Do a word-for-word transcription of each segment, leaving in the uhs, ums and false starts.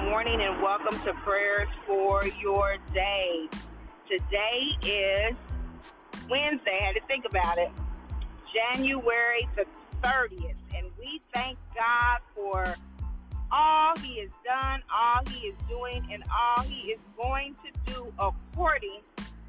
morning and welcome to Prayers for Your Day. Today is Wednesday. I had to think about it. January the thirtieth. And we thank God for all He has done, all He is doing, and all He is going to do according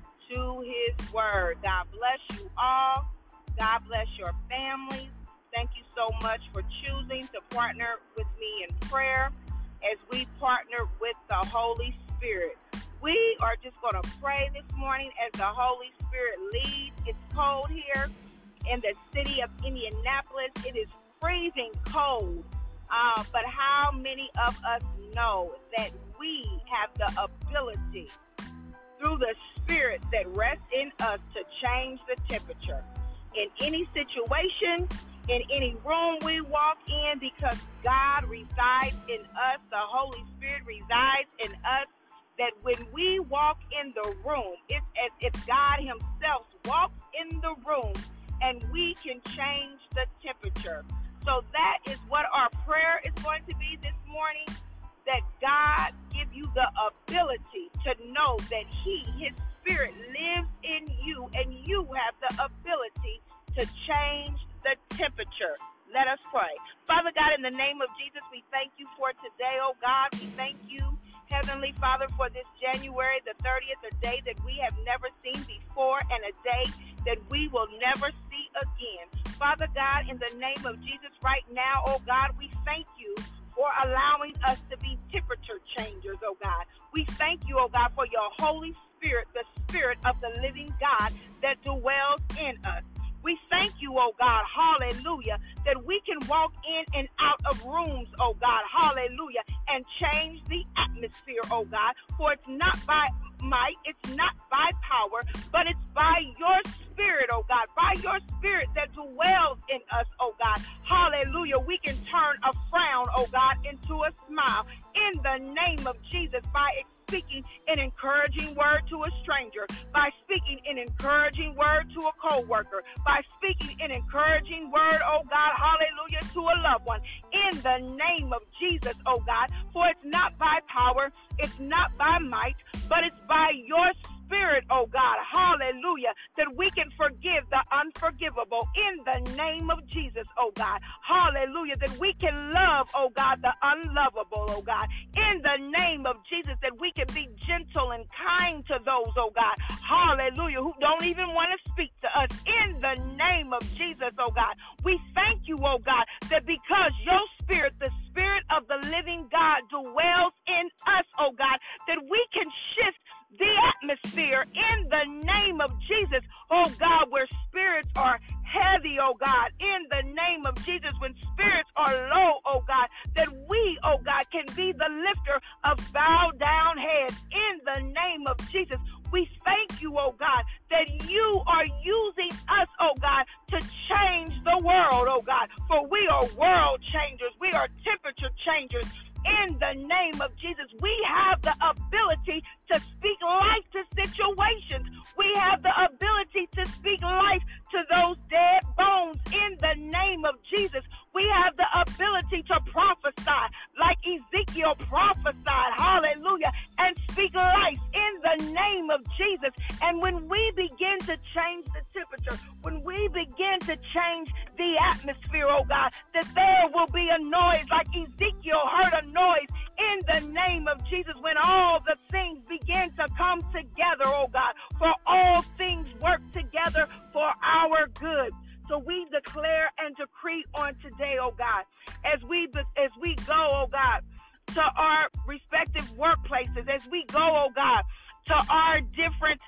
to His word. God bless you all. God bless your families. Thank you so much for choosing to partner with me in prayer as we partner with the Holy Spirit. We are just going to pray this morning as the Holy Spirit leads. It's cold here in the city of Indianapolis. It is freezing cold. Uh, but how many of us know that we have the ability through the Spirit that rests in us to change the temperature in any situation, in any room we walk in, because God resides in us, the Holy Spirit resides in us, that when we walk in the room, it's as if God Himself walks in the room and we can change the temperature. So that is what our prayer is going to be this morning, that God give you the ability to know that He, His Spirit, lives in you, and you have the ability to change the temperature. Let us pray. Father God, in the name of Jesus, we thank you for today, oh God. We thank you, Heavenly Father, for this January the thirtieth, a day that we have never seen before and a day that we will never see again. Father God, in the name of Jesus, right now, oh God, we thank you for allowing us to be temperature changers, oh God. We thank you, oh God, for your Holy Spirit, the Spirit of the living God that dwells in us. We thank you, oh God, hallelujah, that we can walk in and out of rooms, oh God, hallelujah, and change the atmosphere, oh God, for it's not by might, it's not by power, but it's by your Spirit, oh God, by your Spirit that dwells in us, oh God, hallelujah. We can turn a frown, oh God, into a smile in the name of Jesus by speaking an encouraging word to a stranger, by speaking an encouraging word to a co-worker, by speaking an encouraging word, oh God, hallelujah, to a loved one, in the name of Jesus, oh God, for it's not by power, it's not by might, but it's by your Spirit, oh God, hallelujah, that we can forgive the unforgivable in the name of Jesus, oh God, hallelujah, that we can love, oh God, the unlovable, oh God, in the name of Jesus, that we can be gentle and kind to those, oh God, hallelujah, who don't even want to speak to us, in the name of Jesus, oh God. We thank you, oh God, that because your Spirit, the Spirit of the living God, dwells in us, oh God, that we can shift the atmosphere in the name of Jesus, oh God, where spirits are heavy, oh God, in the name of Jesus, when spirits are low, oh God, that we, oh God, can be the lifter of bowed down heads in the name of Jesus. We thank you, oh God, that you are using us, oh God, to change the world, oh God, for we are world changers, we are temperature changers. In the name of Jesus, we have the ability to speak life to situations. We have the ability to speak life to those dead bones in the name of Jesus. We have the ability to prophesy like Ezekiel prophesied, hallelujah, and speak life in the name of Jesus. And when we begin to change the temperature, when we begin to change the atmosphere, oh God, that there will be a noise like Ezekiel heard a noise in the name of Jesus, when all the things begin to come together, oh God, for all things work together for our good. So we declare and decree on today, oh God, as we as we go, oh God, to our respective workplaces, as we go, oh God, to our different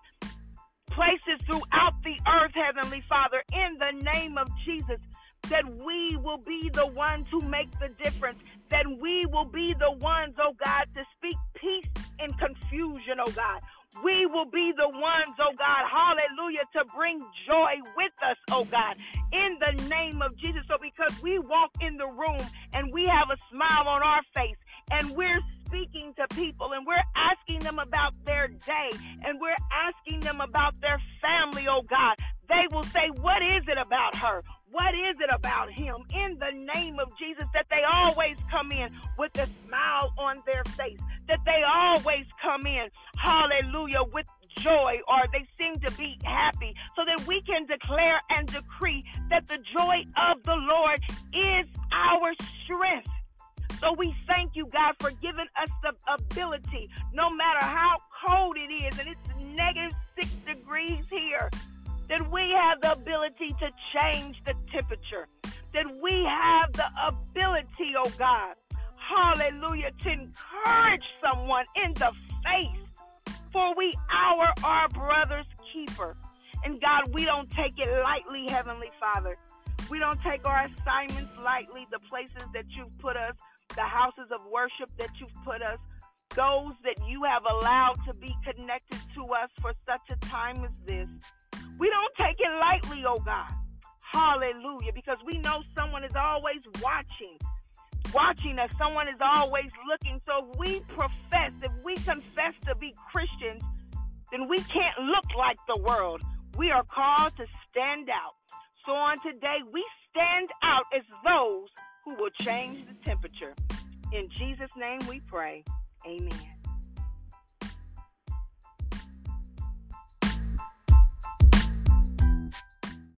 places throughout the earth, Heavenly Father, in the name of Jesus, that we will be the ones who make the difference, that we will be the ones, oh God, to speak peace in confusion, oh God. We will be the ones, oh God, hallelujah, to bring joy with us, oh God, in the name of Jesus. So because we walk in the room and we have a smile on our face and we're speaking to people and we're asking them about their day and we're asking them about their family, oh God, they will say, what is it about her? What is it about him in the name of Jesus that they always come in with a smile on their face, that they always come in, hallelujah, with joy, or they seem to be happy, so that we can declare and decree that the joy of the Lord is our strength. So we thank you, God, for giving us the ability, no matter how cold it is, and it's negative six degrees here, that we have the ability to change the temperature, that we have the ability, oh God, hallelujah, to encourage someone in the face, for we are our brother's keeper. And God, we don't take it lightly, Heavenly Father. We don't take our assignments lightly, the places that you've put us, the houses of worship that you've put us, those that you have allowed to be connected to us for such a time as this. We don't take it lightly, oh God. Hallelujah. Because we know someone is always watching, watching us. Someone is always looking. So if we profess, if we confess to be Christians, then we can't look like the world. We are called to stand out. So on today, we stand out as those who will change the temperature. In Jesus' name we pray. Amen.